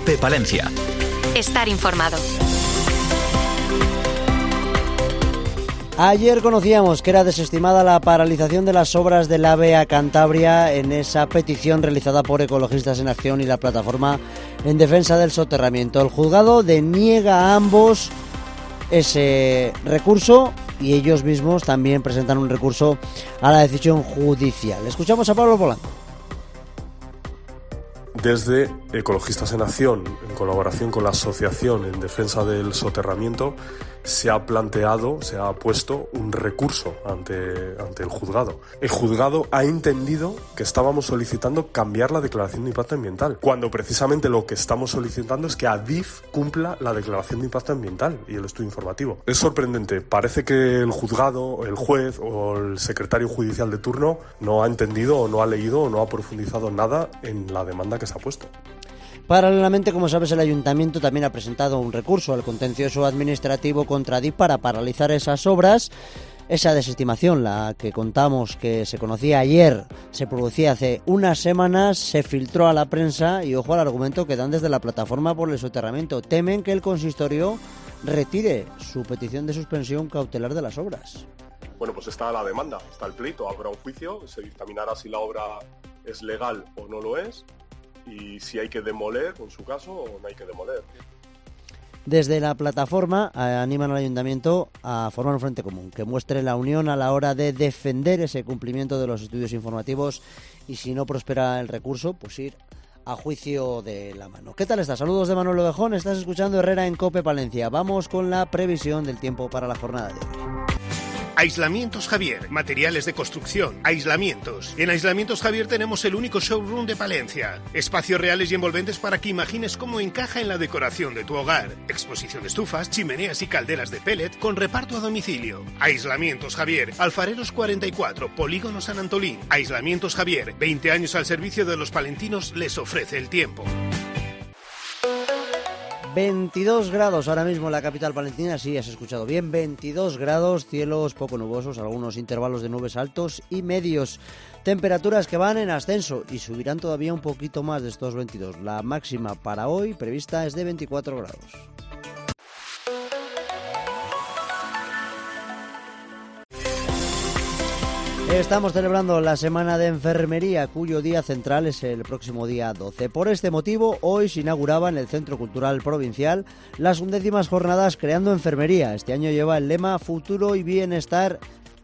COPE Palencia. Estar informado. Ayer conocíamos que era desestimada la paralización de las obras del AVE a Cantabria en esa petición realizada por Ecologistas en Acción y la Plataforma en Defensa del Soterramiento. El juzgado deniega a ambos ese recurso y ellos mismos también presentan un recurso a la decisión judicial. Escuchamos a Pablo Polanco. Desde Ecologistas en Acción, en colaboración con la Asociación en Defensa del Soterramiento, se ha puesto un recurso ante el juzgado. El juzgado ha entendido que estábamos solicitando cambiar la declaración de impacto ambiental, cuando precisamente lo que estamos solicitando es que Adif cumpla la declaración de impacto ambiental y el estudio informativo. Es sorprendente, parece que el juzgado, el juez o el secretario judicial de turno no ha entendido o no ha leído o no ha profundizado nada en la demanda que se ha puesto. Paralelamente, como sabes, el Ayuntamiento también ha presentado un recurso al contencioso administrativo contra Adif para paralizar esas obras. Esa desestimación, la que contamos que se conocía ayer, se producía hace unas semanas, se filtró a la prensa y ojo al argumento que dan desde la Plataforma por el Soterramiento. Temen que el consistorio retire su petición de suspensión cautelar de las obras. Bueno, pues está la demanda, está el pleito, habrá un juicio, se dictaminará si la obra es legal o no lo es, y si hay que demoler, en su caso, o no hay que demoler. Desde la plataforma animan al Ayuntamiento a formar un frente común, que muestre la unión a la hora de defender ese cumplimiento de los estudios informativos y si no prospera el recurso, pues ir a juicio de la mano. ¿Qué tal estás? Saludos de Manuel Ovejón, estás escuchando Herrera en COPE Palencia. Vamos con la previsión del tiempo para la jornada de hoy. Aislamientos Javier, materiales de construcción, aislamientos. En Aislamientos Javier tenemos el único showroom de Palencia. Espacios reales y envolventes para que imagines cómo encaja en la decoración de tu hogar. Exposición de estufas, chimeneas y calderas de pellet con reparto a domicilio. Aislamientos Javier, Alfareros 44, Polígono San Antolín. Aislamientos Javier, 20 años al servicio de los palentinos, les ofrece el tiempo. 22 grados ahora mismo en la capital palentina, sí, has escuchado bien, 22 grados, cielos poco nubosos, algunos intervalos de nubes altos y medios, temperaturas que van en ascenso y subirán todavía un poquito más de estos 22. La máxima para hoy prevista es de 24 grados. Estamos celebrando la Semana de Enfermería, cuyo día central es el próximo día 12. Por este motivo, hoy se inauguraba en el Centro Cultural Provincial las 11º jornadas Creando Enfermería. Este año lleva el lema Futuro de Bienestar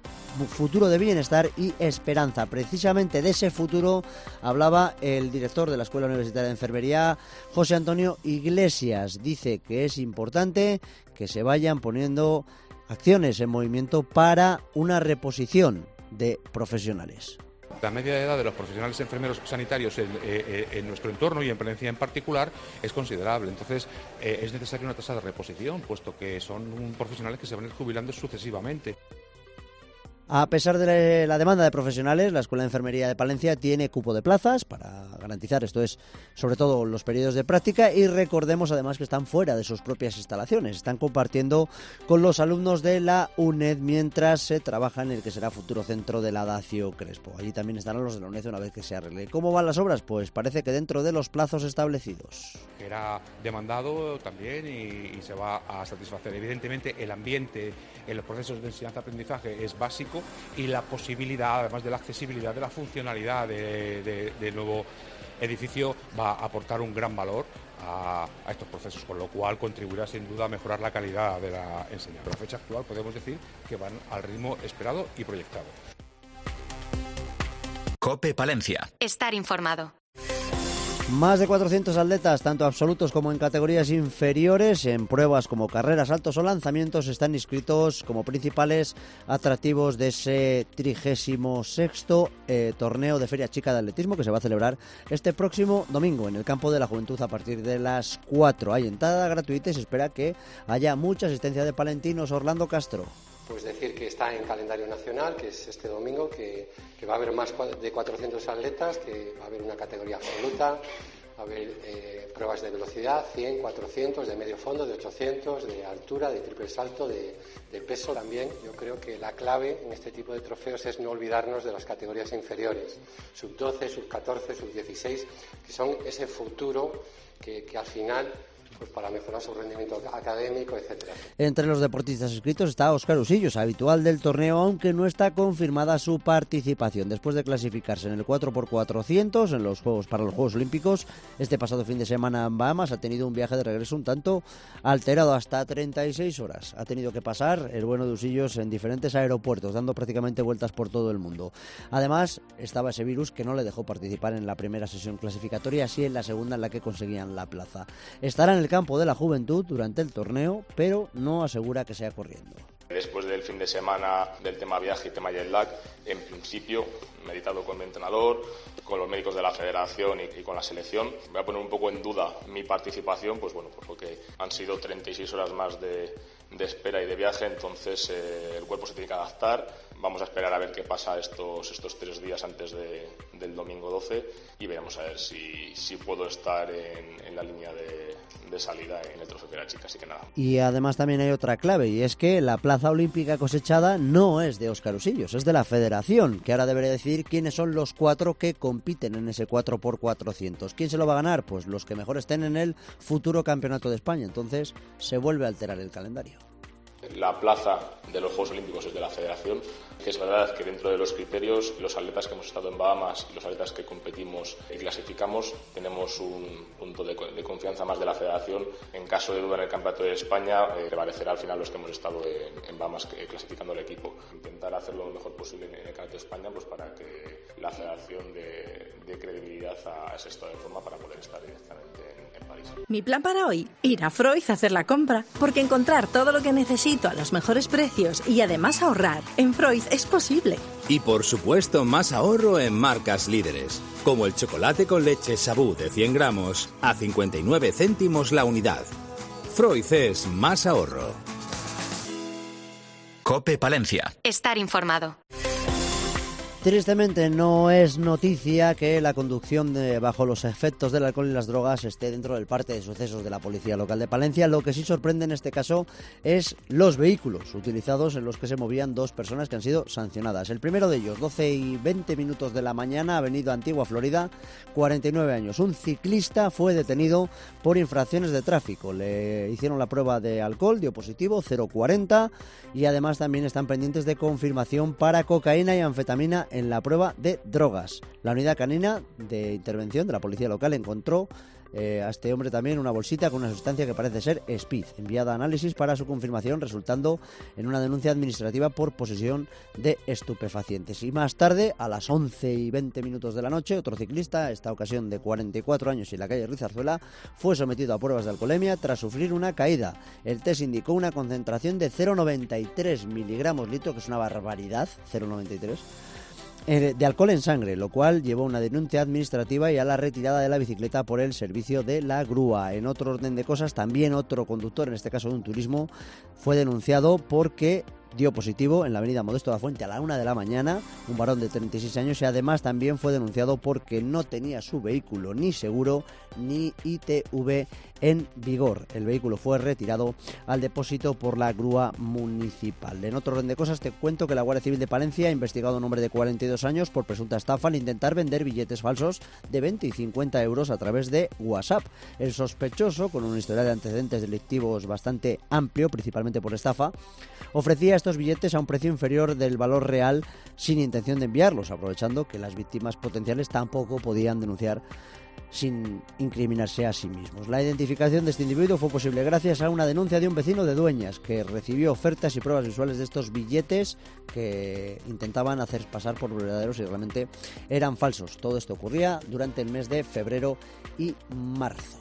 y Esperanza. Precisamente de ese futuro hablaba el director de la Escuela Universitaria de Enfermería, José Antonio Iglesias. Dice que es importante que se vayan poniendo acciones en movimiento para una reposición de profesionales. La media de edad de los profesionales enfermeros sanitarios en nuestro entorno y en Palencia en particular es considerable. Entonces es necesaria una tasa de reposición, puesto que son profesionales que se van a ir jubilando sucesivamente. A pesar de la demanda de profesionales, la Escuela de Enfermería de Palencia tiene cupo de plazas para garantizar, esto es, sobre todo los periodos de práctica, y recordemos además que están fuera de sus propias instalaciones, están compartiendo con los alumnos de la UNED mientras se trabaja en el que será futuro centro de la Dacio Crespo. Allí también estarán los de la UNED una vez que se arregle. ¿Cómo van las obras? Pues parece que dentro de los plazos establecidos. Era demandado también y se va a satisfacer. Evidentemente el ambiente en los procesos de enseñanza-aprendizaje es básico, y la posibilidad, además de la accesibilidad, de la funcionalidad del nuevo edificio va a aportar un gran valor a estos procesos, con lo cual contribuirá sin duda a mejorar la calidad de la enseñanza. A la fecha actual podemos decir que van al ritmo esperado y proyectado. COPE Palencia. Estar informado. Más de 400 atletas, tanto absolutos como en categorías inferiores, en pruebas como carreras, saltos o lanzamientos, están inscritos como principales atractivos de ese 36º torneo de Feria Chica de Atletismo que se va a celebrar este próximo domingo en el Campo de la Juventud a partir de las 4. Hay entrada gratuita y se espera que haya mucha asistencia de palentinos. Orlando Castro. Pues decir que está en calendario nacional, que es este domingo, que va a haber más de 400 atletas, que va a haber una categoría absoluta, Va a haber pruebas de velocidad, 100, 400, de medio fondo, de 800, de altura, de triple salto, de peso también. Yo creo que la clave en este tipo de trofeos es no olvidarnos de las categorías inferiores, sub-12, sub-14, sub-16, que son ese futuro que al final, pues para mejorar su rendimiento académico, etcétera. Entre los deportistas inscritos está Óscar Usillos, habitual del torneo, aunque no está confirmada su participación. Después de clasificarse en el 4x400 en los Juegos para los Juegos Olímpicos, este pasado fin de semana en Bahamas, ha tenido un viaje de regreso un tanto alterado, hasta 36 horas. Ha tenido que pasar el bueno de Usillos en diferentes aeropuertos, dando prácticamente vueltas por todo el mundo. Además, estaba ese virus que no le dejó participar en la primera sesión clasificatoria, así en la segunda en la que conseguían la plaza. Estará en el campo de la juventud durante el torneo, pero no asegura que sea corriendo. Después del fin de semana del tema viaje y tema jet lag, en principio, meditado con mi entrenador, con los médicos de la federación y con la selección, voy a poner un poco en duda mi participación, pues porque han sido 36 horas más de espera y de viaje, entonces el cuerpo se tiene que adaptar. Vamos a esperar a ver qué pasa estos 3 días antes del domingo 12 y veremos a ver si puedo estar en la línea de salida en el Trofeo de la Chica, así que nada. Y además también hay otra clave, y es que la plaza olímpica cosechada no es de Óscar Usillos, es de la federación, que ahora debería decir quiénes son los 4 que compiten en ese 4x400. ¿Quién se lo va a ganar? Pues los que mejor estén en el futuro campeonato de España. Entonces se vuelve a alterar el calendario. La plaza de los Juegos Olímpicos es de la federación, que es verdad que dentro de los criterios, los atletas que hemos estado en Bahamas y los atletas que competimos y clasificamos, tenemos un punto de confianza más de la federación. En caso de duda en el Campeonato de España, prevalecerá al final los que hemos estado en Bahamas clasificando el equipo. Intentar hacerlo lo mejor posible en el Campeonato de España, pues para que la federación dé credibilidad a ese estado de forma para poder estar directamente en París. Mi plan para hoy, ir a Freud a hacer la compra, porque encontrar todo lo que necesito a los mejores precios y además ahorrar en Freud es posible. Y por supuesto más ahorro en marcas líderes, como el chocolate con leche Sabú de 100 gramos a 59 céntimos la unidad. Freud es más ahorro. COPE Palencia. Estar informado. Tristemente no es noticia que la conducción bajo los efectos del alcohol y las drogas esté dentro del parte de sucesos de la Policía Local de Palencia. Lo que sí sorprende en este caso es los vehículos utilizados en los que se movían 2 personas que han sido sancionadas. El primero de ellos, 12:20 de la mañana, Avenida Antigua Florida, 49 años. Un ciclista fue detenido por infracciones de tráfico. Le hicieron la prueba de alcohol, dio positivo, 0,40, y además también están pendientes de confirmación para cocaína y anfetamina en la prueba de drogas. La unidad canina de intervención de la policía local encontró a este hombre también una bolsita con una sustancia que parece ser speed, enviada a análisis para su confirmación, resultando en una denuncia administrativa por posesión de estupefacientes. Y más tarde, a las 11:20 de la noche, otro ciclista, esta ocasión de 44 años y en la calle Rizarzuela, fue sometido a pruebas de alcoholemia tras sufrir una caída. El test indicó una concentración de 0,93 miligramos litro, que es una barbaridad, 0,93, de alcohol en sangre, lo cual llevó a una denuncia administrativa y a la retirada de la bicicleta por el servicio de la grúa. En otro orden de cosas, también otro conductor, en este caso de un turismo, fue denunciado porque dio positivo en la avenida Modesto de la Fuente a la 1 de la mañana, un varón de 36 años, y además también fue denunciado porque no tenía su vehículo ni seguro ni ITV en vigor. El vehículo fue retirado al depósito por la grúa municipal. En otro orden de cosas te cuento que la Guardia Civil de Palencia ha investigado a un hombre de 42 años por presunta estafa al intentar vender billetes falsos de 20 y 50 euros a través de WhatsApp. El sospechoso, con un historial de antecedentes delictivos bastante amplio, principalmente por estafa, ofrecía estos billetes a un precio inferior del valor real sin intención de enviarlos, aprovechando que las víctimas potenciales tampoco podían denunciar sin incriminarse a sí mismos. La identificación de este individuo fue posible gracias a una denuncia de un vecino de Dueñas que recibió ofertas y pruebas visuales de estos billetes que intentaban hacer pasar por verdaderos y realmente eran falsos. Todo esto ocurría durante el mes de febrero y marzo.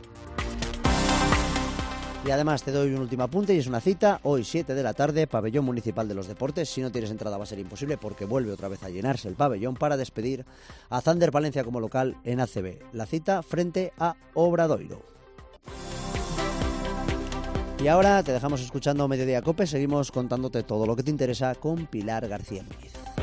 Y además te doy un último apunte y es una cita, hoy 7 de la tarde, Pabellón Municipal de los Deportes. Si no tienes entrada va a ser imposible porque vuelve otra vez a llenarse el pabellón para despedir a Thunder Palencia como local en ACB. La cita frente a Obradoiro. Y ahora te dejamos escuchando Mediodía Cope, seguimos contándote todo lo que te interesa con Pilar García Núñez.